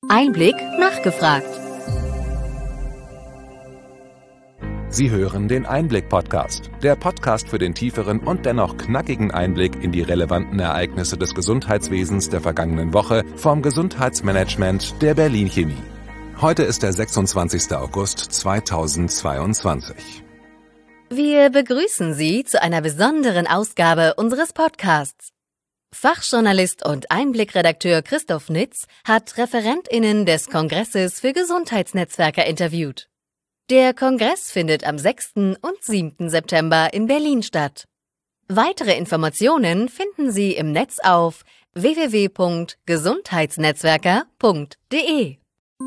Einblick nachgefragt. Sie hören den Einblick-Podcast, der Podcast für den tieferen und dennoch knackigen Einblick in die relevanten Ereignisse des Gesundheitswesens der vergangenen Woche vom Gesundheitsmanagement der Berlin Chemie. Heute ist der 26. August 2022. Wir begrüßen Sie zu einer besonderen Ausgabe unseres Podcasts. Fachjournalist und Einblick-Redakteur Christoph Nitz hat ReferentInnen des Kongresses für Gesundheitsnetzwerker interviewt. Der Kongress findet am 6. und 7. September in Berlin statt. Weitere Informationen finden Sie im Netz auf www.gesundheitsnetzwerker.de.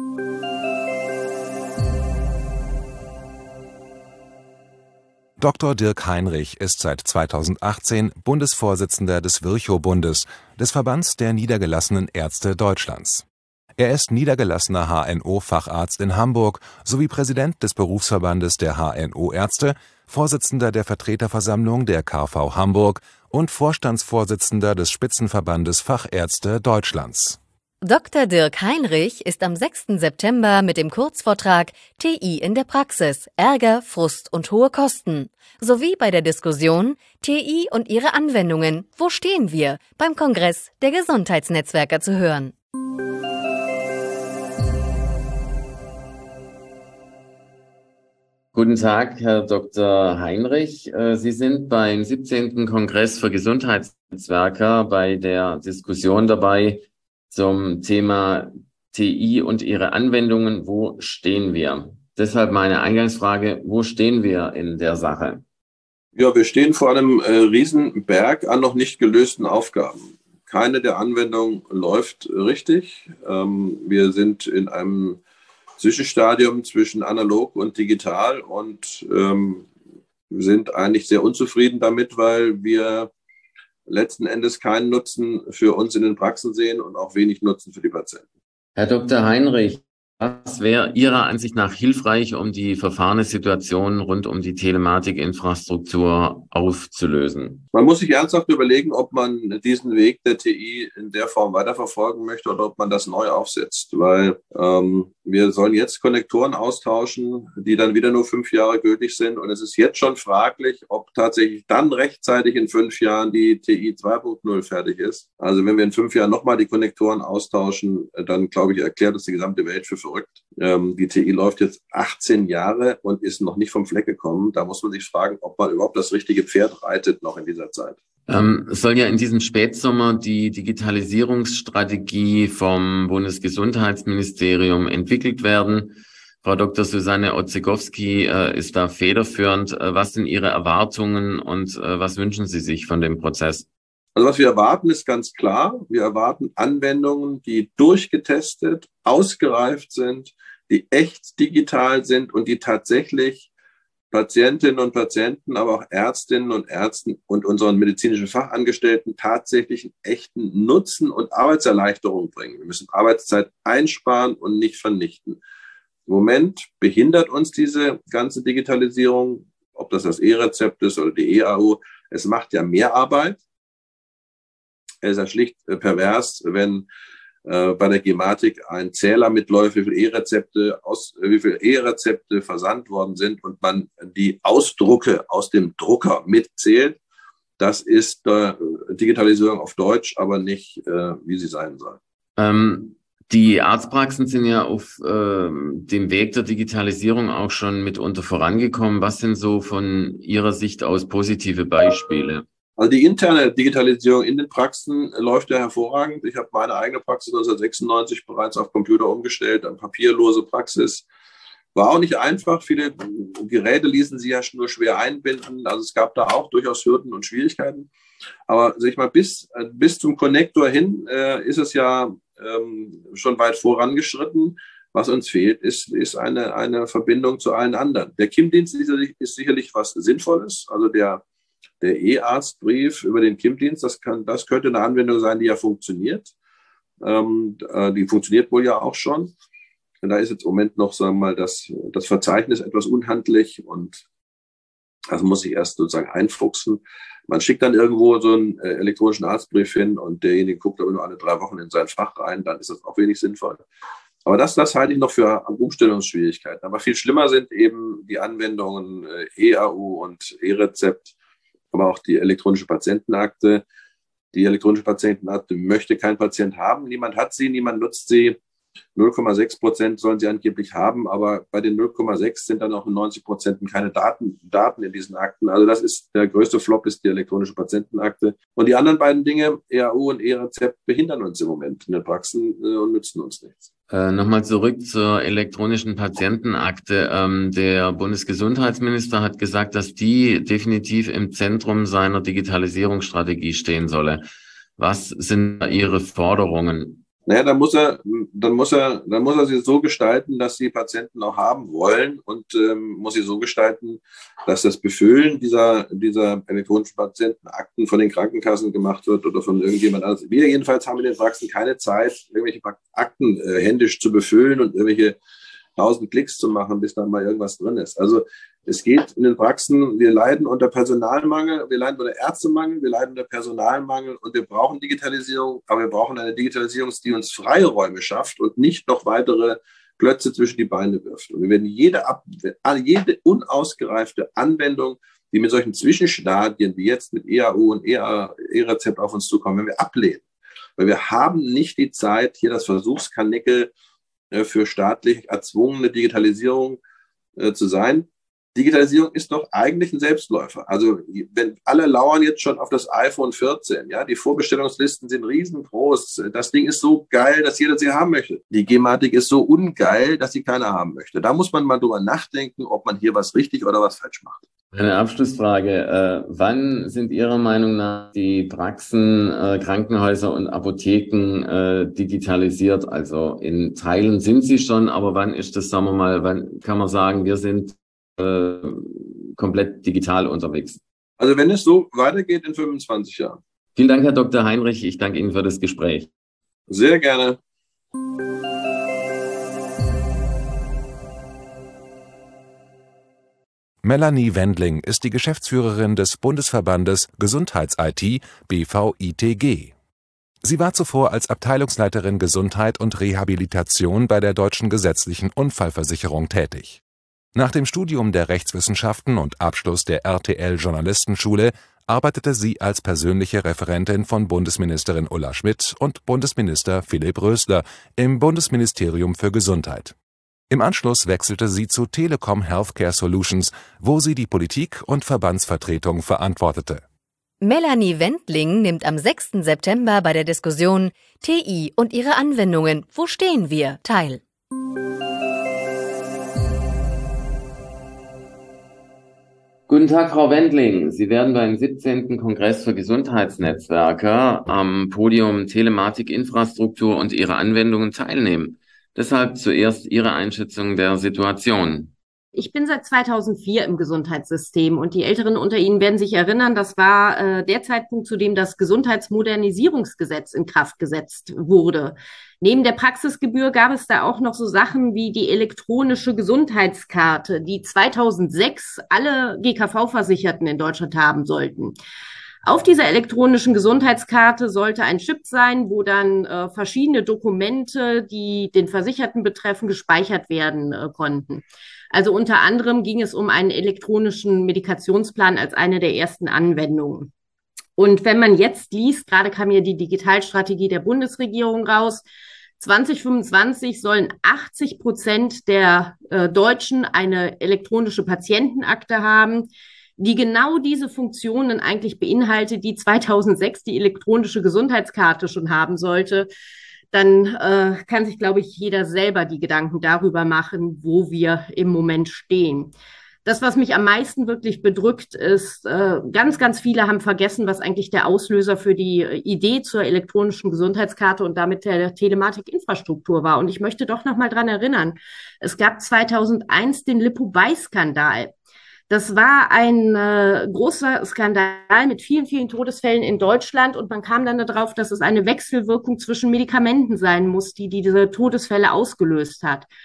Dr. Dirk Heinrich ist seit 2018 Bundesvorsitzender des Virchow-Bundes, des Verbands der niedergelassenen Ärzte Deutschlands. Er ist niedergelassener HNO-Facharzt in Hamburg sowie Präsident des Berufsverbandes der HNO-Ärzte, Vorsitzender der Vertreterversammlung der KV Hamburg und Vorstandsvorsitzender des Spitzenverbandes Fachärzte Deutschlands. Dr. Dirk Heinrich ist am 6. September mit dem Kurzvortrag TI in der Praxis, Ärger, Frust und hohe Kosten sowie bei der Diskussion TI und ihre Anwendungen, wo stehen wir, beim Kongress der Gesundheitsnetzwerker zu hören. Guten Tag, Herr Dr. Heinrich. Sie sind beim 17. Kongress für Gesundheitsnetzwerker bei der Diskussion dabei zum Thema TI und ihre Anwendungen. Wo stehen wir? Deshalb meine Eingangsfrage, wo stehen wir in der Sache? Ja, wir stehen vor einem riesen Berg an noch nicht gelösten Aufgaben. Keine der Anwendungen läuft richtig. Wir sind in einem Zwischenstadium zwischen analog und digital und sind eigentlich sehr unzufrieden damit, weil wir letzten Endes keinen Nutzen für uns in den Praxen sehen und auch wenig Nutzen für die Patienten. Herr Dr. Heinrich, was wäre Ihrer Ansicht nach hilfreich, um die verfahrene Situation rund um die Telematikinfrastruktur aufzulösen? Man muss sich ernsthaft überlegen, ob man diesen Weg der TI in der Form weiterverfolgen möchte oder ob man das neu aufsetzt, weil wir sollen jetzt Konnektoren austauschen, die dann wieder nur 5 Jahre gültig sind, und es ist jetzt schon fraglich, ob tatsächlich dann rechtzeitig in 5 Jahren die TI 2.0 fertig ist. Also wenn wir in 5 Jahren nochmal die Konnektoren austauschen, dann glaube ich, erklärt das die gesamte Welt für verrückt. Die TI läuft jetzt 18 Jahre und ist noch nicht vom Fleck gekommen. Da muss man sich fragen, ob man überhaupt das richtige Pferd reitet noch in dieser Zeit. Es soll ja in diesem Spätsommer die Digitalisierungsstrategie vom Bundesgesundheitsministerium entwickelt werden. Frau Dr. Susanne Orzechowski ist da federführend. Was sind Ihre Erwartungen und was wünschen Sie sich von dem Prozess? Also was wir erwarten, ist ganz klar. Wir erwarten Anwendungen, die durchgetestet, ausgereift sind, die echt digital sind und die tatsächlich Patientinnen und Patienten, aber auch Ärztinnen und Ärzten und unseren medizinischen Fachangestellten tatsächlich einen echten Nutzen und Arbeitserleichterung bringen. Wir müssen Arbeitszeit einsparen und nicht vernichten. Im Moment behindert uns diese ganze Digitalisierung, ob das E-Rezept ist oder die EAU. Es macht ja mehr Arbeit. Es ist ja schlicht pervers, wenn bei der Gematik ein Zähler mitläuft, wie viele E-Rezepte versandt worden sind und man die Ausdrucke aus dem Drucker mitzählt. Das ist Digitalisierung auf Deutsch, aber nicht, wie sie sein soll. Die Arztpraxen sind ja auf dem Weg der Digitalisierung auch schon mitunter vorangekommen. Was sind so von Ihrer Sicht aus positive Beispiele? Also die interne Digitalisierung in den Praxen läuft ja hervorragend. Ich habe meine eigene Praxis 1996 bereits auf Computer umgestellt, eine papierlose Praxis. War auch nicht einfach. Viele Geräte ließen sich ja nur schwer einbinden. Also es gab da auch durchaus Hürden und Schwierigkeiten. Aber sag ich mal, bis zum Konnektor hin ist es ja schon weit vorangeschritten. Was uns fehlt, ist eine Verbindung zu allen anderen. Der KIM-Dienst ist sicherlich was Sinnvolles. Also der E-Arztbrief über den KIM-Dienst, das könnte eine Anwendung sein, die ja funktioniert. Die funktioniert wohl ja auch schon. Und da ist jetzt im Moment noch, sagen wir mal, das Verzeichnis etwas unhandlich und das muss sich erst sozusagen einfuchsen. Man schickt dann irgendwo so einen elektronischen Arztbrief hin und derjenige guckt aber nur alle 3 Wochen in sein Fach rein, dann ist das auch wenig sinnvoll. Aber das halte ich noch für Umstellungsschwierigkeiten. Aber viel schlimmer sind eben die Anwendungen eAU und E-Rezept, aber auch die elektronische Patientenakte. Die elektronische Patientenakte möchte kein Patient haben. Niemand hat sie, niemand nutzt sie. 0,6% sollen sie angeblich haben, aber bei den 0,6 sind dann auch in 90% keine Daten in diesen Akten. Also das ist der größte Flop, ist die elektronische Patientenakte. Und die anderen beiden Dinge, eAU und E-Rezept, behindern uns im Moment in den Praxen und nützen uns nichts. Nochmal zurück zur elektronischen Patientenakte. Der Bundesgesundheitsminister hat gesagt, dass die definitiv im Zentrum seiner Digitalisierungsstrategie stehen solle. Was sind Ihre Forderungen? Naja, dann muss er sie so gestalten, dass die Patienten auch haben wollen und muss sie so gestalten, dass das Befüllen dieser elektronischen Patientenakten von den Krankenkassen gemacht wird oder von irgendjemand anderes. Wir jedenfalls haben in den Praxen keine Zeit, irgendwelche Akten händisch zu befüllen und irgendwelche 1000 Klicks zu machen, bis dann mal irgendwas drin ist. Also es geht in den Praxen, wir leiden unter Personalmangel, wir leiden unter Ärztemangel, wir leiden unter Personalmangel und wir brauchen Digitalisierung, aber wir brauchen eine Digitalisierung, die uns Freiräume schafft und nicht noch weitere Klötze zwischen die Beine wirft. Und wir werden jede unausgereifte Anwendung, die mit solchen Zwischenstadien wie jetzt mit eAU und E-Rezept auf uns zukommen, wenn wir ablehnen. Weil wir haben nicht die Zeit, hier das Versuchskanickel für staatlich erzwungene Digitalisierung zu sein. Digitalisierung ist doch eigentlich ein Selbstläufer. Also wenn alle lauern jetzt schon auf das iPhone 14, ja, die Vorbestellungslisten sind riesengroß. Das Ding ist so geil, dass jeder sie haben möchte. Die Gematik ist so ungeil, dass sie keiner haben möchte. Da muss man mal drüber nachdenken, ob man hier was richtig oder was falsch macht. Eine Abschlussfrage. Wann sind Ihrer Meinung nach die Praxen, Krankenhäuser und Apotheken digitalisiert? Also in Teilen sind sie schon, aber wann ist das, sagen wir mal, wann kann man sagen, wir sind komplett digital unterwegs? Also wenn es so weitergeht in 25 Jahren. Vielen Dank, Herr Dr. Heinrich. Ich danke Ihnen für das Gespräch. Sehr gerne. Melanie Wendling ist die Geschäftsführerin des Bundesverbandes Gesundheits-IT BVITG. Sie war zuvor als Abteilungsleiterin Gesundheit und Rehabilitation bei der Deutschen Gesetzlichen Unfallversicherung tätig. Nach dem Studium der Rechtswissenschaften und Abschluss der RTL Journalistenschule arbeitete sie als persönliche Referentin von Bundesministerin Ulla Schmidt und Bundesminister Philipp Rösler im Bundesministerium für Gesundheit. Im Anschluss wechselte sie zu Telekom Healthcare Solutions, wo sie die Politik und Verbandsvertretung verantwortete. Melanie Wendling nimmt am 6. September bei der Diskussion TI und ihre Anwendungen, wo stehen wir? teil. Guten Tag, Frau Wendling. Sie werden beim 17. Kongress für Gesundheitsnetzwerke am Podium Telematik, Infrastruktur und ihre Anwendungen teilnehmen. Deshalb zuerst Ihre Einschätzung der Situation. Ich bin seit 2004 im Gesundheitssystem und die Älteren unter Ihnen werden sich erinnern, das war der Zeitpunkt, zu dem das Gesundheitsmodernisierungsgesetz in Kraft gesetzt wurde. Neben der Praxisgebühr gab es da auch noch so Sachen wie die elektronische Gesundheitskarte, die 2006 alle GKV-Versicherten in Deutschland haben sollten. Auf dieser elektronischen Gesundheitskarte sollte ein Chip sein, wo dann verschiedene Dokumente, die den Versicherten betreffen, gespeichert werden konnten. Also unter anderem ging es um einen elektronischen Medikationsplan als eine der ersten Anwendungen. Und wenn man jetzt liest, gerade kam ja die Digitalstrategie der Bundesregierung raus, 2025 sollen 80% der Deutschen eine elektronische Patientenakte haben, die genau diese Funktionen eigentlich beinhaltet, die 2006 die elektronische Gesundheitskarte schon haben sollte. Dann kann sich, glaube ich, jeder selber die Gedanken darüber machen, wo wir im Moment stehen. Das, was mich am meisten wirklich bedrückt, ist, ganz, ganz viele haben vergessen, was eigentlich der Auslöser für die Idee zur elektronischen Gesundheitskarte und damit der Telematikinfrastruktur war. Und ich möchte doch noch mal dran erinnern, es gab 2001 den Lipo-Bay-Skandal. Das war ein großer Skandal mit vielen, vielen Todesfällen in Deutschland und man kam dann darauf, dass es eine Wechselwirkung zwischen Medikamenten sein muss, die diese Todesfälle ausgelöst hat.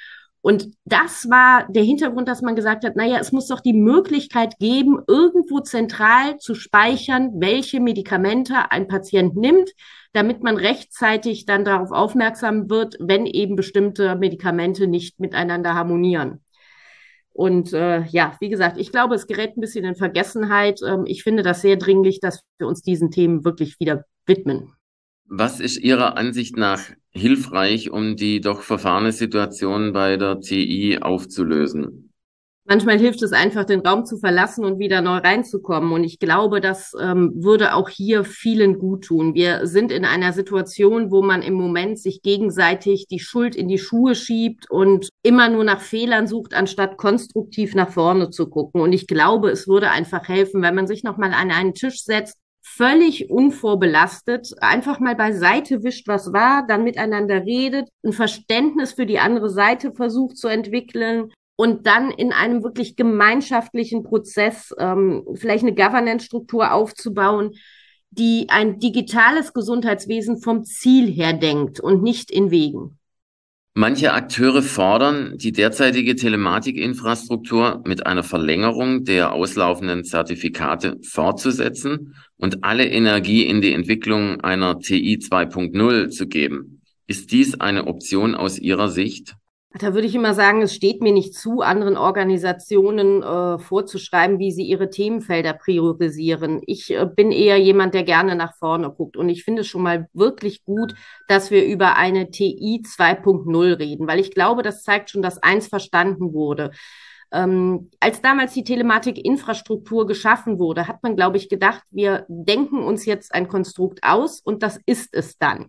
Und das war der Hintergrund, dass man gesagt hat, naja, es muss doch die Möglichkeit geben, irgendwo zentral zu speichern, welche Medikamente ein Patient nimmt, damit man rechtzeitig dann darauf aufmerksam wird, wenn eben bestimmte Medikamente nicht miteinander harmonieren. Und wie gesagt, ich glaube, es gerät ein bisschen in Vergessenheit. Ich finde das sehr dringlich, dass wir uns diesen Themen wirklich wieder widmen. Was ist Ihrer Ansicht nach hilfreich, um die doch verfahrene Situation bei der TI aufzulösen? Manchmal hilft es einfach, den Raum zu verlassen und wieder neu reinzukommen. Und ich glaube, das würde auch hier vielen gut tun. Wir sind in einer Situation, wo man im Moment sich gegenseitig die Schuld in die Schuhe schiebt und immer nur nach Fehlern sucht, anstatt konstruktiv nach vorne zu gucken. Und ich glaube, es würde einfach helfen, wenn man sich nochmal an einen Tisch setzt, völlig unvorbelastet, einfach mal beiseite wischt, was war, dann miteinander redet, ein Verständnis für die andere Seite versucht zu entwickeln und dann in einem wirklich gemeinschaftlichen Prozess vielleicht eine Governance-Struktur aufzubauen, die ein digitales Gesundheitswesen vom Ziel her denkt und nicht in Wegen. Manche Akteure fordern, die derzeitige Telematikinfrastruktur mit einer Verlängerung der auslaufenden Zertifikate fortzusetzen und alle Energie in die Entwicklung einer TI 2.0 zu geben. Ist dies eine Option aus Ihrer Sicht? Da würde ich immer sagen, es steht mir nicht zu, anderen Organisationen vorzuschreiben, wie sie ihre Themenfelder priorisieren. Ich bin eher jemand, der gerne nach vorne guckt. Und ich finde es schon mal wirklich gut, dass wir über eine TI 2.0 reden, weil ich glaube, das zeigt schon, dass eins verstanden wurde. Als damals die Telematikinfrastruktur geschaffen wurde, hat man, glaube ich, gedacht, wir denken uns jetzt ein Konstrukt aus und das ist es dann.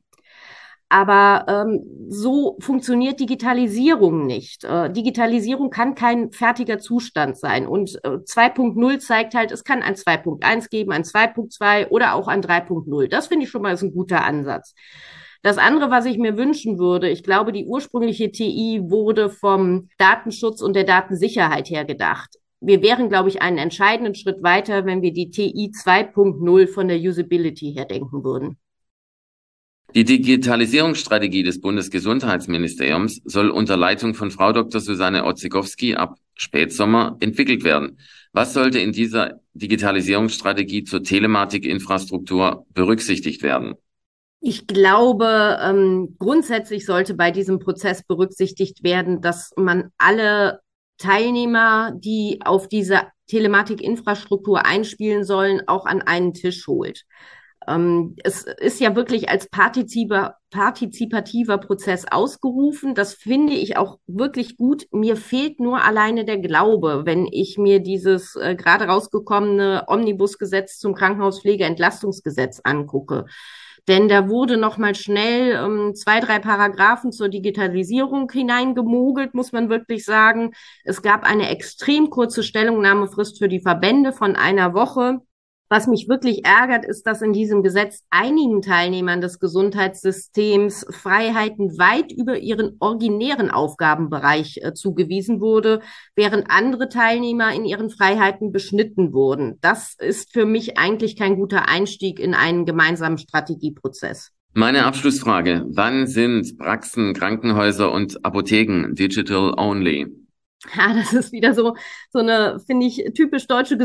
Aber so funktioniert Digitalisierung nicht. Digitalisierung kann kein fertiger Zustand sein. Und 2.0 zeigt halt, es kann ein 2.1 geben, ein 2.2 oder auch ein 3.0. Das finde ich schon mal ist ein guter Ansatz. Das andere, was ich mir wünschen würde, ich glaube, die ursprüngliche TI wurde vom Datenschutz und der Datensicherheit her gedacht. Wir wären, glaube ich, einen entscheidenden Schritt weiter, wenn wir die TI 2.0 von der Usability her denken würden. Die Digitalisierungsstrategie des Bundesgesundheitsministeriums soll unter Leitung von Frau Dr. Susanne Orzechowski ab Spätsommer entwickelt werden. Was sollte in dieser Digitalisierungsstrategie zur Telematikinfrastruktur berücksichtigt werden? Ich glaube, grundsätzlich sollte bei diesem Prozess berücksichtigt werden, dass man alle Teilnehmer, die auf diese Telematikinfrastruktur einspielen sollen, auch an einen Tisch holt. Es ist ja wirklich als partizipativer Prozess ausgerufen. Das finde ich auch wirklich gut. Mir fehlt nur alleine der Glaube, wenn ich mir dieses gerade rausgekommene Omnibusgesetz zum Krankenhauspflegeentlastungsgesetz angucke. Denn da wurde noch mal schnell 2, 3 Paragraphen zur Digitalisierung hineingemogelt, muss man wirklich sagen. Es gab eine extrem kurze Stellungnahmefrist für die Verbände von einer Woche. Was mich wirklich ärgert, ist, dass in diesem Gesetz einigen Teilnehmern des Gesundheitssystems Freiheiten weit über ihren originären Aufgabenbereich zugewiesen wurde, während andere Teilnehmer in ihren Freiheiten beschnitten wurden. Das ist für mich eigentlich kein guter Einstieg in einen gemeinsamen Strategieprozess. Meine Abschlussfrage: Wann sind Praxen, Krankenhäuser und Apotheken digital only? Ja, das ist wieder so eine, finde ich, typisch deutsche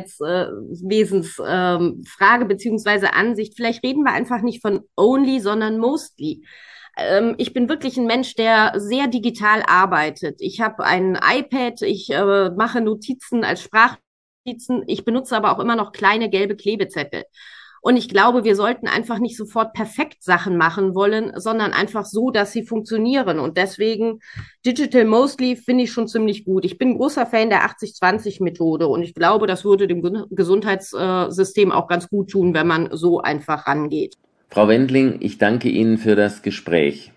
Gesundheitswesensfrage beziehungsweise Ansicht. Vielleicht reden wir einfach nicht von only, sondern mostly. Ich bin wirklich ein Mensch, der sehr digital arbeitet. Ich habe ein iPad, ich mache Notizen als Sprachnotizen. Ich benutze aber auch immer noch kleine gelbe Klebezettel. Und ich glaube, wir sollten einfach nicht sofort perfekt Sachen machen wollen, sondern einfach so, dass sie funktionieren. Und deswegen Digital Mostly finde ich schon ziemlich gut. Ich bin ein großer Fan der 80-20-Methode und ich glaube, das würde dem Gesundheitssystem auch ganz gut tun, wenn man so einfach rangeht. Frau Wendling, ich danke Ihnen für das Gespräch.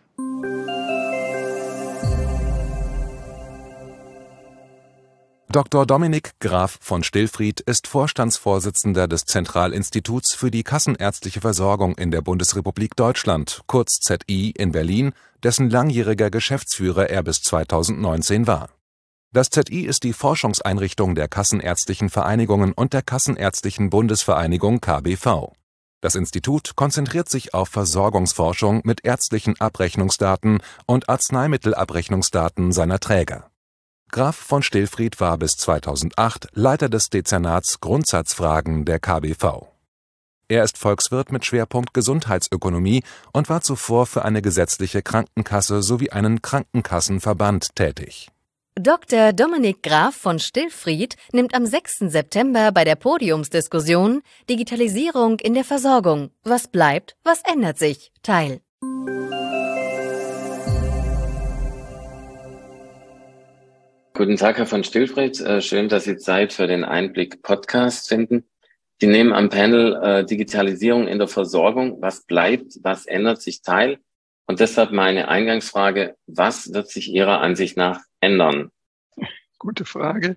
Dr. Dominik Graf von Stillfried ist Vorstandsvorsitzender des Zentralinstituts für die kassenärztliche Versorgung in der Bundesrepublik Deutschland, kurz ZI in Berlin, dessen langjähriger Geschäftsführer er bis 2019 war. Das ZI ist die Forschungseinrichtung der Kassenärztlichen Vereinigungen und der Kassenärztlichen Bundesvereinigung KBV. Das Institut konzentriert sich auf Versorgungsforschung mit ärztlichen Abrechnungsdaten und Arzneimittelabrechnungsdaten seiner Träger. Graf von Stillfried war bis 2008 Leiter des Dezernats Grundsatzfragen der KBV. Er ist Volkswirt mit Schwerpunkt Gesundheitsökonomie und war zuvor für eine gesetzliche Krankenkasse sowie einen Krankenkassenverband tätig. Dr. Dominik Graf von Stillfried nimmt am 6. September bei der Podiumsdiskussion Digitalisierung in der Versorgung. Was bleibt, was ändert sich? teil. Guten Tag, Herr von Stillfried. Schön, dass Sie Zeit für den Einblick-Podcast finden. Sie nehmen am Panel Digitalisierung in der Versorgung. Was bleibt, was ändert sich teil? Und deshalb meine Eingangsfrage, was wird sich Ihrer Ansicht nach ändern? Gute Frage.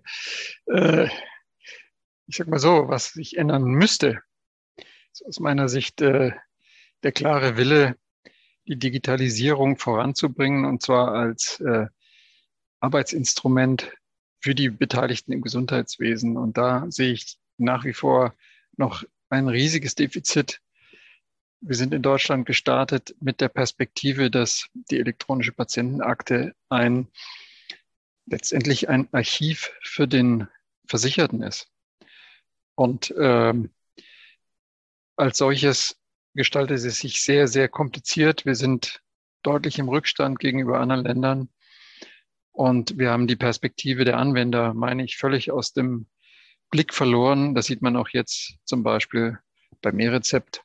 Ich sag mal so, was sich ändern müsste, ist aus meiner Sicht der klare Wille, die Digitalisierung voranzubringen, und zwar als Arbeitsinstrument für die Beteiligten im Gesundheitswesen. Und da sehe ich nach wie vor noch ein riesiges Defizit. Wir sind in Deutschland gestartet mit der Perspektive, dass die elektronische Patientenakte letztendlich ein Archiv für den Versicherten ist. Und als solches gestaltet es sich sehr, sehr kompliziert. Wir sind deutlich im Rückstand gegenüber anderen Ländern. Und wir haben die Perspektive der Anwender, meine ich, völlig aus dem Blick verloren. Das sieht man auch jetzt zum Beispiel beim E-Rezept.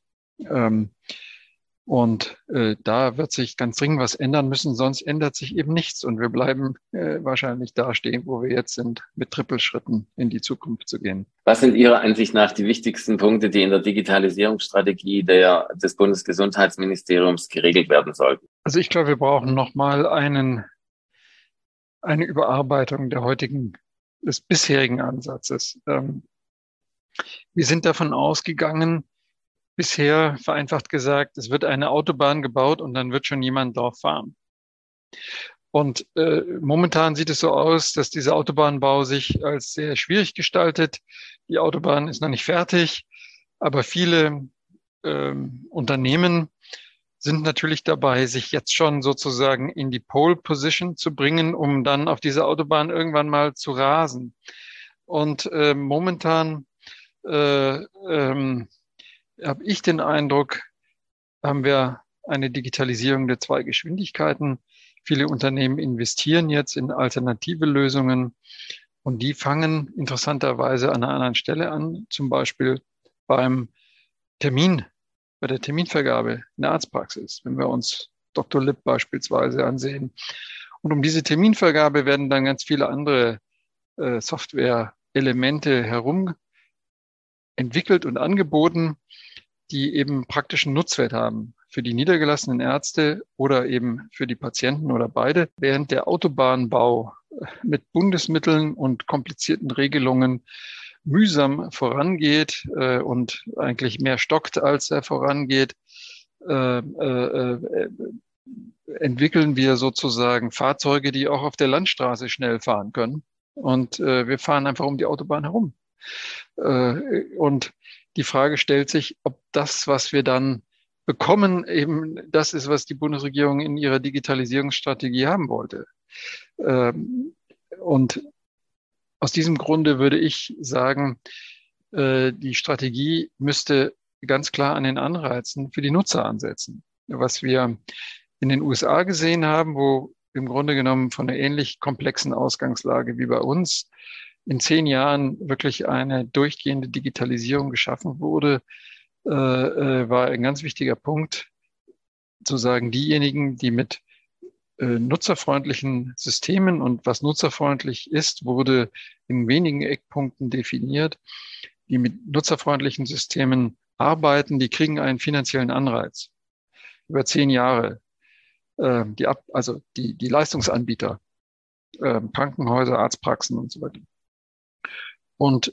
Da wird sich ganz dringend was ändern müssen, sonst ändert sich eben nichts. Und wir bleiben wahrscheinlich da stehen, wo wir jetzt sind, mit Trippelschritten in die Zukunft zu gehen. Was sind Ihrer Ansicht nach die wichtigsten Punkte, die in der Digitalisierungsstrategie des Bundesgesundheitsministeriums geregelt werden sollten? Also ich glaube, wir brauchen nochmal eine Überarbeitung des bisherigen Ansatzes. Wir sind davon ausgegangen, bisher vereinfacht gesagt, es wird eine Autobahn gebaut und dann wird schon jemand drauf fahren. Und momentan sieht es so aus, dass dieser Autobahnbau sich als sehr schwierig gestaltet. Die Autobahn ist noch nicht fertig, aber viele Unternehmen sind natürlich dabei, sich jetzt schon sozusagen in die Pole Position zu bringen, um dann auf dieser Autobahn irgendwann mal zu rasen. Und momentan habe ich den Eindruck, haben wir eine Digitalisierung der zwei Geschwindigkeiten. Viele Unternehmen investieren jetzt in alternative Lösungen und die fangen interessanterweise an einer anderen Stelle an, zum Beispiel bei der Terminvergabe in der Arztpraxis, wenn wir uns Dr. Lipp beispielsweise ansehen. Und um diese Terminvergabe werden dann ganz viele andere Software-Elemente herum entwickelt und angeboten, die eben praktischen Nutzwert haben für die niedergelassenen Ärzte oder eben für die Patienten oder beide. Während der Autobahnbau mit Bundesmitteln und komplizierten Regelungen mühsam vorangeht und eigentlich mehr stockt, als er vorangeht, entwickeln wir sozusagen Fahrzeuge, die auch auf der Landstraße schnell fahren können. Und wir fahren einfach um die Autobahn herum. Und die Frage stellt sich, ob das, was wir dann bekommen, eben das ist, was die Bundesregierung in ihrer Digitalisierungsstrategie haben wollte. Und aus diesem Grunde würde ich sagen, die Strategie müsste ganz klar an den Anreizen für die Nutzer ansetzen. Was wir in den USA gesehen haben, wo im Grunde genommen von einer ähnlich komplexen Ausgangslage wie bei uns in 10 Jahren wirklich eine durchgehende Digitalisierung geschaffen wurde, war ein ganz wichtiger Punkt, zu sagen, diejenigen, die mit nutzerfreundlichen Systemen, und was nutzerfreundlich ist, wurde in wenigen Eckpunkten definiert, die mit nutzerfreundlichen Systemen arbeiten, die kriegen einen finanziellen Anreiz über 10 Jahre. Die Leistungsanbieter, Krankenhäuser, Arztpraxen und so weiter. Und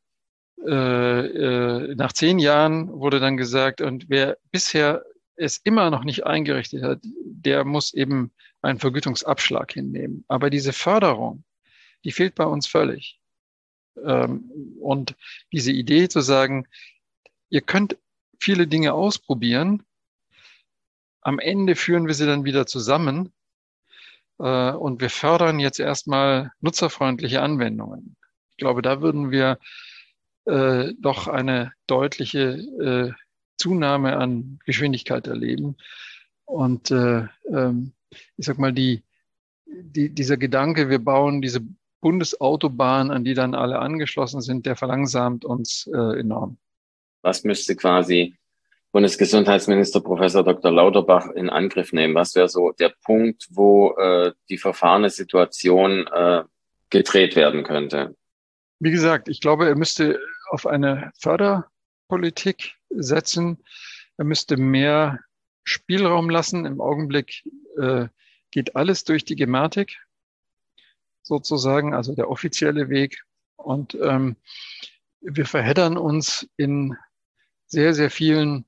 nach 10 Jahren wurde dann gesagt, und wer bisher es immer noch nicht eingerichtet hat, der muss eben einen Vergütungsabschlag hinnehmen. Aber diese Förderung, die fehlt bei uns völlig. Und diese Idee zu sagen, ihr könnt viele Dinge ausprobieren. Am Ende führen wir sie dann wieder zusammen und wir fördern jetzt erstmal nutzerfreundliche Anwendungen. Ich glaube, da würden wir doch eine deutliche Zunahme an Geschwindigkeit erleben. Und ich sag mal, dieser Gedanke, wir bauen diese Bundesautobahn, an die dann alle angeschlossen sind, der verlangsamt uns enorm. Was müsste quasi Bundesgesundheitsminister Professor Dr. Lauterbach in Angriff nehmen? Was wäre so der Punkt, wo die verfahrene Situation gedreht werden könnte? Wie gesagt, ich glaube, er müsste auf eine Förderpolitik setzen. Er müsste mehr Spielraum lassen. Im Augenblick geht alles durch die Gematik, sozusagen, also der offizielle Weg. Und wir verheddern uns in sehr, sehr vielen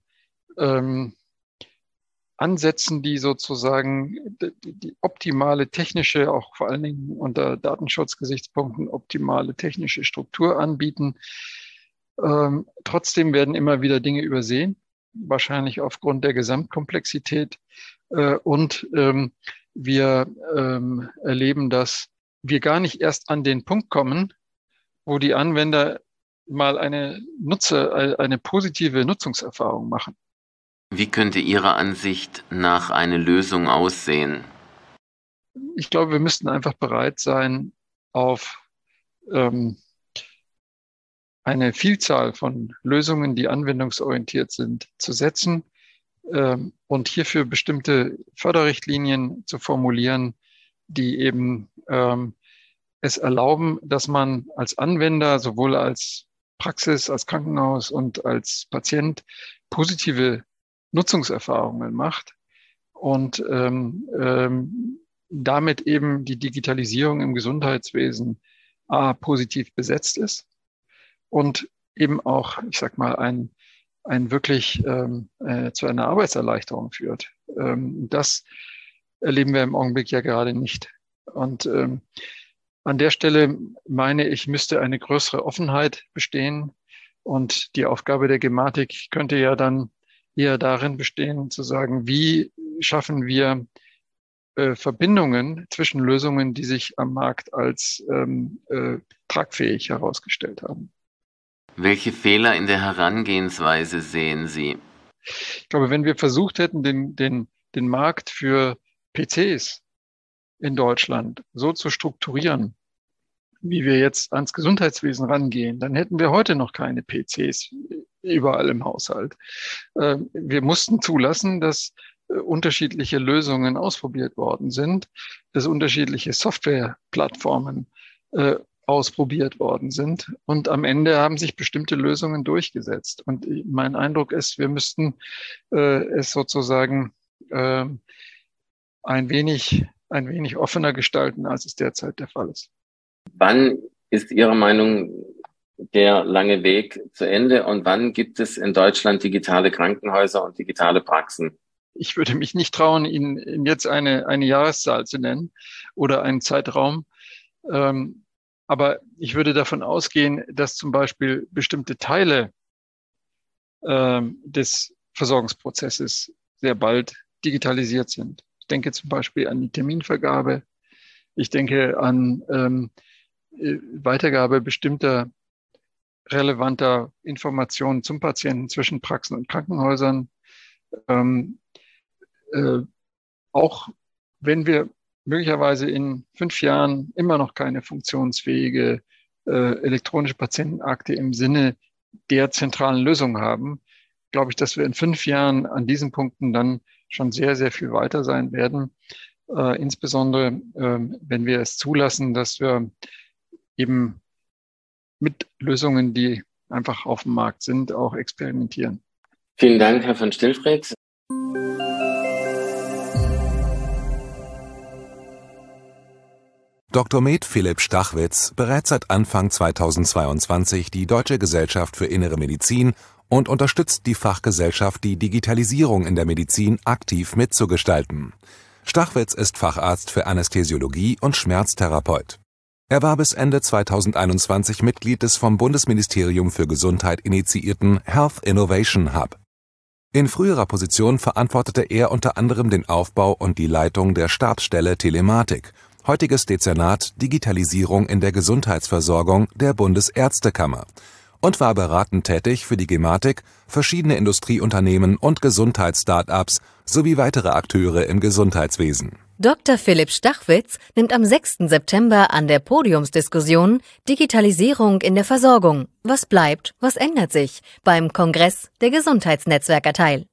Ansätzen, die sozusagen die optimale technische, auch vor allen Dingen unter Datenschutzgesichtspunkten, optimale technische Struktur anbieten. Trotzdem werden immer wieder Dinge übersehen, wahrscheinlich aufgrund der Gesamtkomplexität. Und wir erleben, dass wir gar nicht erst an den Punkt kommen, wo die Anwender mal eine positive Nutzungserfahrung machen. Wie könnte Ihrer Ansicht nach eine Lösung aussehen? Ich glaube, wir müssten einfach bereit sein, auf eine Vielzahl von Lösungen, die anwendungsorientiert sind, zu setzen und hierfür bestimmte Förderrichtlinien zu formulieren, die eben es erlauben, dass man als Anwender, sowohl als Praxis, als Krankenhaus und als Patient positive Nutzungserfahrungen macht und damit eben die Digitalisierung im Gesundheitswesen positiv besetzt ist und eben auch, ich sag mal, ein wirklich zu einer Arbeitserleichterung führt. Das erleben wir im Augenblick ja gerade nicht. Und an der Stelle meine ich, müsste eine größere Offenheit bestehen. Und die Aufgabe der Gematik könnte ja dann eher darin bestehen, zu sagen, wie schaffen wir Verbindungen zwischen Lösungen, die sich am Markt als tragfähig herausgestellt haben. Welche Fehler in der Herangehensweise sehen Sie? Ich glaube, wenn wir versucht hätten, den Markt für PCs in Deutschland so zu strukturieren, wie wir jetzt ans Gesundheitswesen rangehen, dann hätten wir heute noch keine PCs überall im Haushalt. Wir mussten zulassen, dass unterschiedliche Lösungen ausprobiert worden sind, dass unterschiedliche Softwareplattformen ausprobiert worden sind. Und am Ende haben sich bestimmte Lösungen durchgesetzt. Und mein Eindruck ist, wir müssten es sozusagen ein wenig offener gestalten, als es derzeit der Fall ist. Wann ist Ihrer Meinung der lange Weg zu Ende und wann gibt es in Deutschland digitale Krankenhäuser und digitale Praxen? Ich würde mich nicht trauen, Ihnen jetzt eine Jahreszahl zu nennen oder einen Zeitraum. Aber ich würde davon ausgehen, dass zum Beispiel bestimmte Teile des Versorgungsprozesses sehr bald digitalisiert sind. Ich denke zum Beispiel an die Terminvergabe. Ich denke an Weitergabe bestimmter relevanter Informationen zum Patienten zwischen Praxen und Krankenhäusern. Auch wenn wir möglicherweise in 5 Jahren immer noch keine funktionsfähige elektronische Patientenakte im Sinne der zentralen Lösung haben, glaube ich, dass wir in 5 Jahren an diesen Punkten dann schon sehr, sehr viel weiter sein werden. Insbesondere, wenn wir es zulassen, dass wir eben mit Lösungen, die einfach auf dem Markt sind, auch experimentieren. Vielen Dank, Herr von Stillfried. Dr. Med Philipp Stachwitz berät seit Anfang 2022 die Deutsche Gesellschaft für Innere Medizin und unterstützt die Fachgesellschaft, die Digitalisierung in der Medizin aktiv mitzugestalten. Stachwitz ist Facharzt für Anästhesiologie und Schmerztherapeut. Er war bis Ende 2021 Mitglied des vom Bundesministerium für Gesundheit initiierten Health Innovation Hub. In früherer Position verantwortete er unter anderem den Aufbau und die Leitung der Stabsstelle Telematik, heutiges Dezernat Digitalisierung in der Gesundheitsversorgung der Bundesärztekammer, und war beratend tätig für die Gematik, verschiedene Industrieunternehmen und Gesundheits-Start-ups sowie weitere Akteure im Gesundheitswesen. Dr. Philipp Stachwitz nimmt am 6. September an der Podiumsdiskussion Digitalisierung in der Versorgung. Was bleibt, was ändert sich? Beim Kongress der Gesundheitsnetzwerker teil.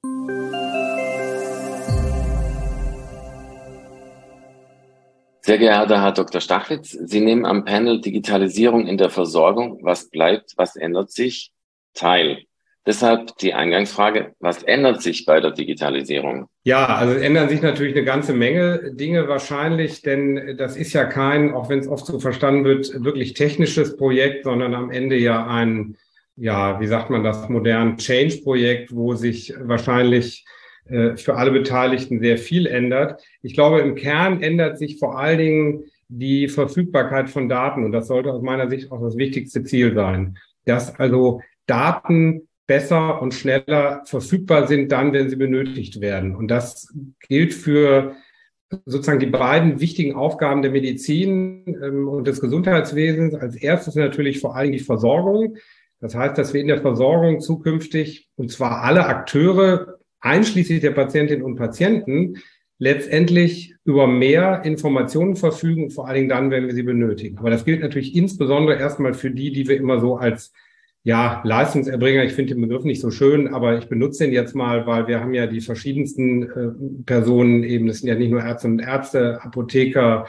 Sehr geehrter Herr Dr. Stachwitz, Sie nehmen am Panel Digitalisierung in der Versorgung, was bleibt, was ändert sich, teil. Deshalb die Eingangsfrage, was ändert sich bei der Digitalisierung? Ja, also es ändern sich natürlich eine ganze Menge Dinge wahrscheinlich, denn das ist ja kein, auch wenn es oft so verstanden wird, wirklich technisches Projekt, sondern am Ende ja ein, ja, wie sagt man das, modern Change-Projekt, wo sich wahrscheinlich für alle Beteiligten sehr viel ändert. Ich glaube, im Kern ändert sich vor allen Dingen die Verfügbarkeit von Daten, und das sollte aus meiner Sicht auch das wichtigste Ziel sein, dass also Daten besser und schneller verfügbar sind dann, wenn sie benötigt werden. Und das gilt für sozusagen die beiden wichtigen Aufgaben der Medizin und des Gesundheitswesens. Als erstes natürlich vor allem die Versorgung. Das heißt, dass wir in der Versorgung zukünftig, und zwar alle Akteure, einschließlich der Patientinnen und Patienten, letztendlich über mehr Informationen verfügen, vor allen Dingen dann, wenn wir sie benötigen. Aber das gilt natürlich insbesondere erstmal für die wir immer so als Leistungserbringer, ich finde den Begriff nicht so schön, aber ich benutze den jetzt mal, weil wir haben ja die verschiedensten Personen eben, das sind ja nicht nur Ärzte und Ärzte, Apotheker,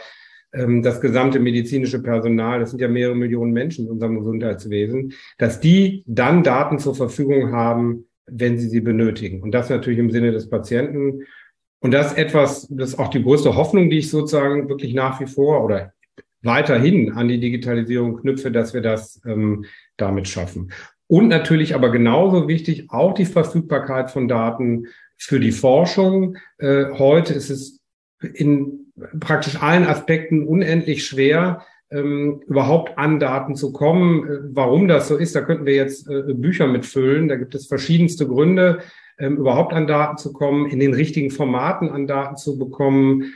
das gesamte medizinische Personal, das sind ja mehrere Millionen Menschen in unserem Gesundheitswesen, dass die dann Daten zur Verfügung haben, wenn sie benötigen. Und das natürlich im Sinne des Patienten. Und das ist etwas, das ist auch die größte Hoffnung, die ich sozusagen wirklich nach wie vor oder weiterhin an die Digitalisierung knüpfe, dass wir das damit schaffen. Und natürlich aber genauso wichtig auch die Verfügbarkeit von Daten für die Forschung. Heute ist es in praktisch allen Aspekten unendlich schwer, überhaupt an Daten zu kommen. Warum das so ist, da könnten wir jetzt Bücher mitfüllen. Da gibt es verschiedenste Gründe, überhaupt an Daten zu kommen, in den richtigen Formaten an Daten zu bekommen,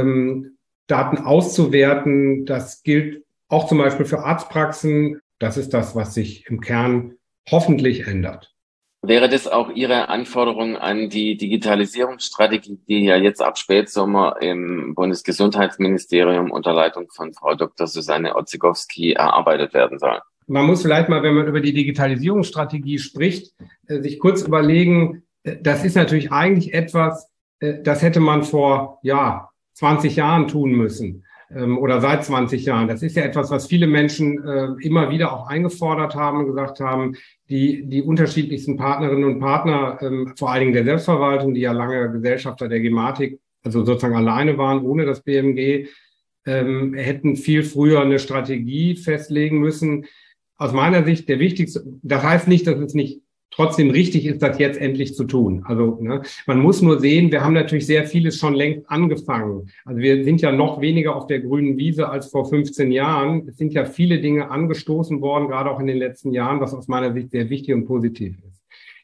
Daten auszuwerten. Das gilt auch zum Beispiel für Arztpraxen. Das ist das, was sich im Kern hoffentlich ändert. Wäre das auch Ihre Anforderung an die Digitalisierungsstrategie, die ja jetzt ab Spätsommer im Bundesgesundheitsministerium unter Leitung von Frau Dr. Susanne Orzechowski erarbeitet werden soll? Man muss vielleicht mal, wenn man über die Digitalisierungsstrategie spricht, sich kurz überlegen, das ist natürlich eigentlich etwas, das hätte man vor 20 Jahren tun müssen oder seit 20 Jahren. Das ist ja etwas, was viele Menschen immer wieder auch eingefordert haben und gesagt haben, die unterschiedlichsten Partnerinnen und Partner, vor allen Dingen der Selbstverwaltung, die ja lange Gesellschafter der Gematik, also sozusagen alleine waren, ohne das BMG, hätten viel früher eine Strategie festlegen müssen. Aus meiner Sicht der wichtigste, das heißt nicht, dass es nicht trotzdem richtig ist, das jetzt endlich zu tun. Also man muss nur sehen, wir haben natürlich sehr vieles schon längst angefangen. Also wir sind ja noch weniger auf der grünen Wiese als vor 15 Jahren. Es sind ja viele Dinge angestoßen worden, gerade auch in den letzten Jahren, was aus meiner Sicht sehr wichtig und positiv ist.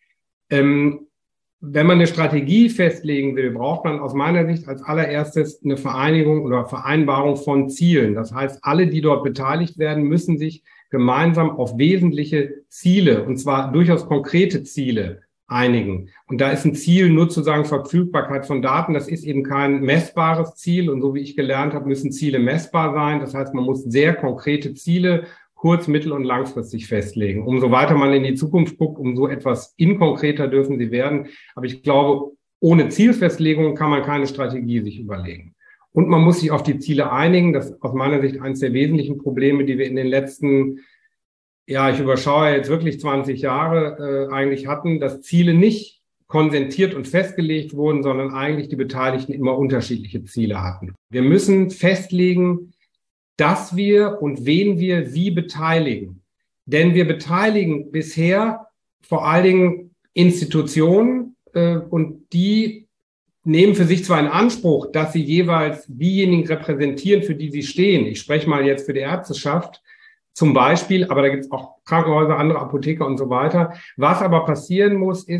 Wenn man eine Strategie festlegen will, braucht man aus meiner Sicht als allererstes eine Vereinigung oder Vereinbarung von Zielen. Das heißt, alle, die dort beteiligt werden, müssen sich gemeinsam auf wesentliche Ziele, und zwar durchaus konkrete Ziele, einigen. Und da ist ein Ziel nur zu sagen Verfügbarkeit von Daten. Das ist eben kein messbares Ziel. Und so wie ich gelernt habe, müssen Ziele messbar sein. Das heißt, man muss sehr konkrete Ziele kurz-, mittel- und langfristig festlegen. Umso weiter man in die Zukunft guckt, umso etwas inkonkreter dürfen sie werden. Aber ich glaube, ohne Zielfestlegung kann man keine Strategie sich überlegen. Und man muss sich auf die Ziele einigen. Das ist aus meiner Sicht eines der wesentlichen Probleme, die wir in den letzten, ich überschaue jetzt wirklich 20 Jahre eigentlich hatten, dass Ziele nicht konsentiert und festgelegt wurden, sondern eigentlich die Beteiligten immer unterschiedliche Ziele hatten. Wir müssen festlegen, dass wir und wen wir wie beteiligen. Denn wir beteiligen bisher vor allen Dingen Institutionen und die nehmen für sich zwar in Anspruch, dass sie jeweils diejenigen repräsentieren, für die sie stehen. Ich spreche mal jetzt für die Ärzteschaft zum Beispiel, aber da gibt es auch Krankenhäuser, andere Apotheker und so weiter. Was aber passieren muss, ist,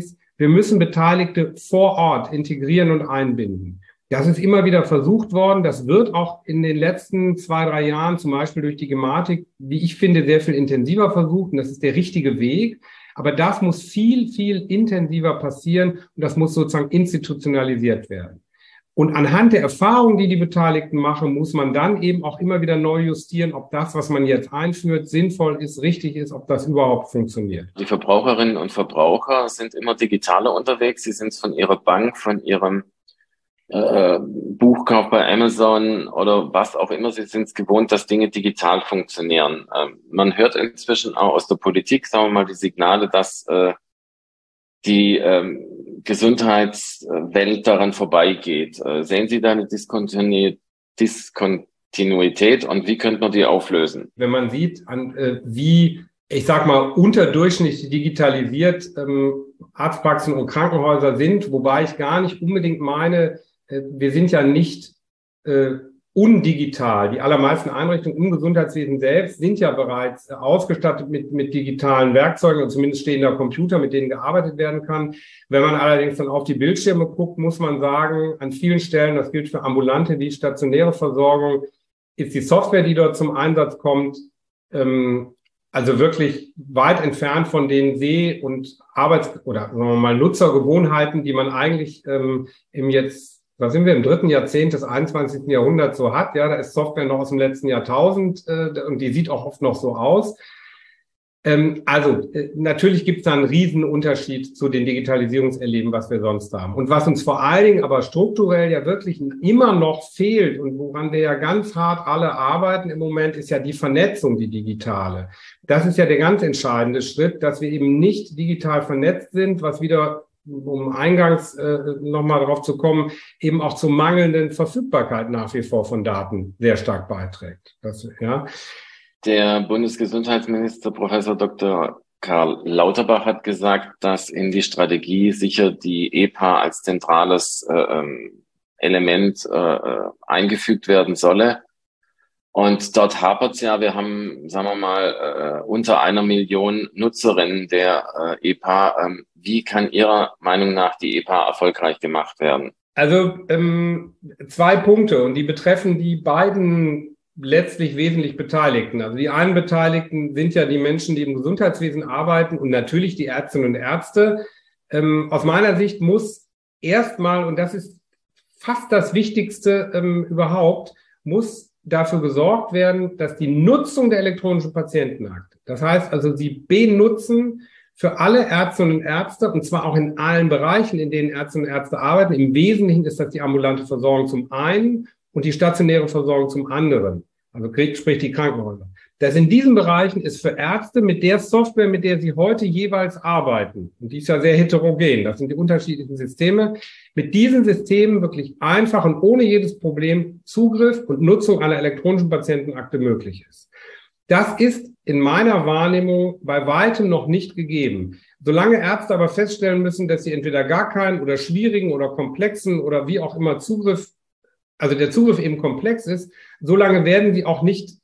wir müssen Beteiligte vor Ort integrieren und einbinden. Das ist immer wieder versucht worden. Das wird auch in den letzten 2-3 Jahren, zum Beispiel durch die Gematik, wie ich finde, sehr viel intensiver versucht. Und das ist der richtige Weg. Aber das muss viel, viel intensiver passieren und das muss sozusagen institutionalisiert werden. Und anhand der Erfahrungen, die die Beteiligten machen, muss man dann eben auch immer wieder neu justieren, ob das, was man jetzt einführt, sinnvoll ist, richtig ist, ob das überhaupt funktioniert. Die Verbraucherinnen und Verbraucher sind immer digitaler unterwegs. Sie sind von ihrer Bank, von ihrem Buchkauf bei Amazon oder was auch immer. Sie sind es gewohnt, dass Dinge digital funktionieren. Man hört inzwischen auch aus der Politik, sagen wir mal, die Signale, dass die Gesundheitswelt daran vorbeigeht. Sehen Sie da eine Diskontinuität und wie könnte man die auflösen? Wenn man sieht, wie, ich sag mal, unterdurchschnittlich digitalisiert Arztpraxen und Krankenhäuser sind, wobei ich gar nicht unbedingt meine, wir sind ja nicht undigital. Die allermeisten Einrichtungen im Gesundheitswesen selbst sind ja bereits ausgestattet mit digitalen Werkzeugen und zumindest stehen da Computer, mit denen gearbeitet werden kann. Wenn man allerdings dann auf die Bildschirme guckt, muss man sagen, an vielen Stellen, das gilt für ambulante wie stationäre Versorgung, ist die Software, die dort zum Einsatz kommt, also wirklich weit entfernt von den Seh- und oder sagen wir mal Nutzergewohnheiten, die man eigentlich da sind wir im 3. Jahrzehnt des 21. Jahrhunderts so hat. Ja, da ist Software noch aus dem letzten Jahrtausend und die sieht auch oft noch so aus. Natürlich gibt es da einen riesen Unterschied zu den Digitalisierungserleben, was wir sonst haben. Und was uns vor allen Dingen aber strukturell ja wirklich immer noch fehlt und woran wir ja ganz hart alle arbeiten im Moment, ist ja die Vernetzung, die digitale. Das ist ja der ganz entscheidende Schritt, dass wir eben nicht digital vernetzt sind, was wieder, um eingangs nochmal darauf zu kommen, eben auch zur mangelnden Verfügbarkeit nach wie vor von Daten sehr stark beiträgt. Der Bundesgesundheitsminister Professor Dr. Karl Lauterbach hat gesagt, dass in die Strategie sicher die EPA als zentrales Element eingefügt werden solle. Und dort hapert es ja, wir haben, sagen wir mal, unter 1 Million Nutzerinnen der EPA. Wie kann Ihrer Meinung nach die EPA erfolgreich gemacht werden? Also 2 Punkte und die betreffen die beiden letztlich wesentlich Beteiligten. Also die einen Beteiligten sind ja die Menschen, die im Gesundheitswesen arbeiten und natürlich die Ärztinnen und Ärzte. Aus meiner Sicht muss erstmal, und das ist fast das Wichtigste überhaupt, muss dafür gesorgt werden, dass die Nutzung der elektronischen Patientenakte, das heißt also, sie benutzen für alle Ärztinnen und Ärzte, und zwar auch in allen Bereichen, in denen Ärztinnen und Ärzte arbeiten. Im Wesentlichen ist das die ambulante Versorgung zum einen und die stationäre Versorgung zum anderen. Also sprich die Krankenhäuser. Das in diesen Bereichen ist für Ärzte mit der Software, mit der sie heute jeweils arbeiten, und die ist ja sehr heterogen, das sind die unterschiedlichen Systeme, mit diesen Systemen wirklich einfach und ohne jedes Problem Zugriff und Nutzung einer elektronischen Patientenakte möglich ist. Das ist in meiner Wahrnehmung bei weitem noch nicht gegeben. Solange Ärzte aber feststellen müssen, dass sie entweder gar keinen oder schwierigen oder komplexen oder wie auch immer Zugriff, also der Zugriff eben komplex ist, solange werden sie auch nicht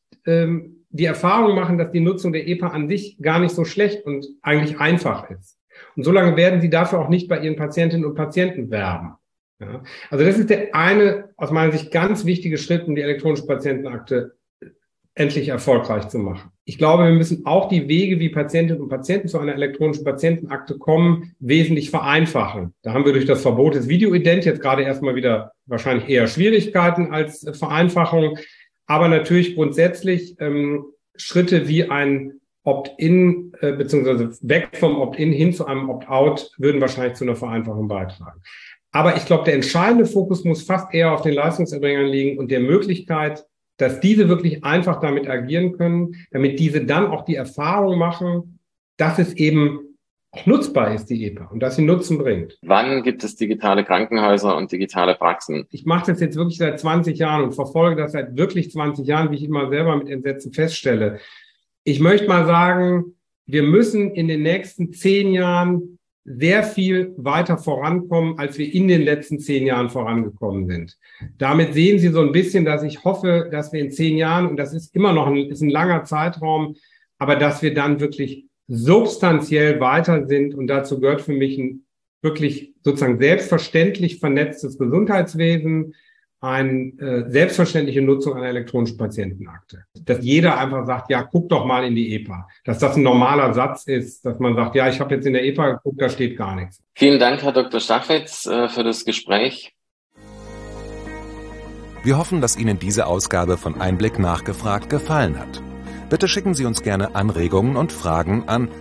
die Erfahrung machen, dass die Nutzung der EPA an sich gar nicht so schlecht und eigentlich einfach ist. Und solange werden sie dafür auch nicht bei ihren Patientinnen und Patienten werben. Ja? Also das ist der eine, aus meiner Sicht, ganz wichtige Schritt, um die elektronische Patientenakte endlich erfolgreich zu machen. Ich glaube, wir müssen auch die Wege, wie Patientinnen und Patienten zu einer elektronischen Patientenakte kommen, wesentlich vereinfachen. Da haben wir durch das Verbot des Videoident jetzt gerade erstmal wieder wahrscheinlich eher Schwierigkeiten als Vereinfachung. Aber natürlich grundsätzlich Schritte wie ein Opt-in beziehungsweise weg vom Opt-in hin zu einem Opt-out würden wahrscheinlich zu einer Vereinfachung beitragen. Aber ich glaube, der entscheidende Fokus muss fast eher auf den Leistungserbringern liegen und der Möglichkeit, dass diese wirklich einfach damit agieren können, damit diese dann auch die Erfahrung machen, dass es eben auch nutzbar ist, die EPA, und dass sie Nutzen bringt. Wann gibt es digitale Krankenhäuser und digitale Praxen? Ich mache das jetzt wirklich seit 20 Jahren und verfolge das seit wirklich 20 Jahren, wie ich immer selber mit Entsetzen feststelle. Ich möchte mal sagen, wir müssen in den nächsten 10 Jahren sehr viel weiter vorankommen, als wir in den letzten 10 Jahren vorangekommen sind. Damit sehen Sie so ein bisschen, dass ich hoffe, dass wir in 10 Jahren, und das ist immer noch ein langer Zeitraum, aber dass wir dann wirklich substanziell weiter sind, und dazu gehört für mich ein wirklich sozusagen selbstverständlich vernetztes Gesundheitswesen, eine selbstverständliche Nutzung einer elektronischen Patientenakte. Dass jeder einfach sagt, ja, guck doch mal in die EPA. Dass das ein normaler Satz ist, dass man sagt, ja, ich habe jetzt in der EPA geguckt, da steht gar nichts. Vielen Dank, Herr Dr. Stachwitz, für das Gespräch. Wir hoffen, dass Ihnen diese Ausgabe von Einblick nachgefragt gefallen hat. Bitte schicken Sie uns gerne Anregungen und Fragen an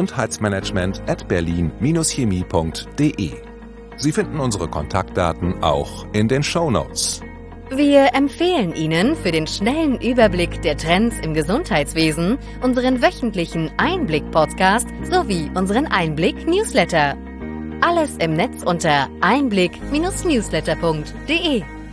gesundheitsmanagement@berlin-chemie.de. Sie finden unsere Kontaktdaten auch in den Shownotes. Wir empfehlen Ihnen für den schnellen Überblick der Trends im Gesundheitswesen unseren wöchentlichen Einblick-Podcast sowie unseren Einblick-Newsletter. Alles im Netz unter einblick-newsletter.de.